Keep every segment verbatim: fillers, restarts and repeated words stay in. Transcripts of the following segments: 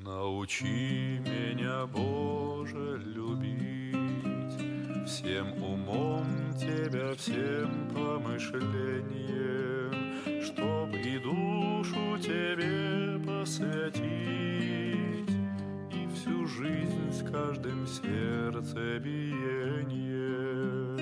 Научи меня, Боже, любить всем умом Тебя, всем помышлением, чтоб и душу Тебе посвятить, и всю жизнь с каждым сердцебиением.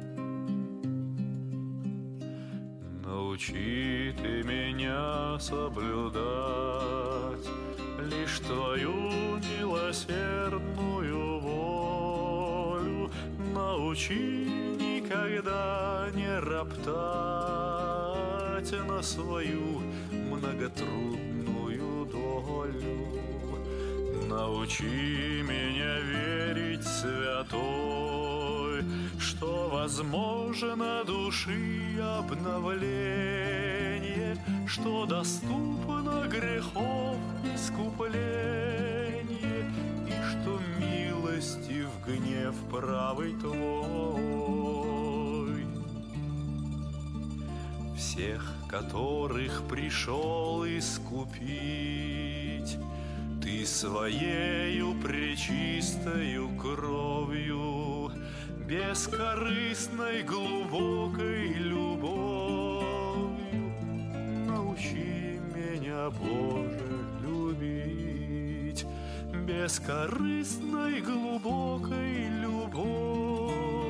Научи Ты меня соблюдать лишь Твою милосердную волю. Научи никогда не роптать на свою многотрудную долю. Научи меня верить святой, что возможно души обновление, что доступно грехов искупление, и что милостив гнев правый Твой. Всех, которых пришел искупить Ты своею пречистою кровью, бескорыстной глубокой любовью, научи меня, Боже, любить бескорыстной глубокой любовью.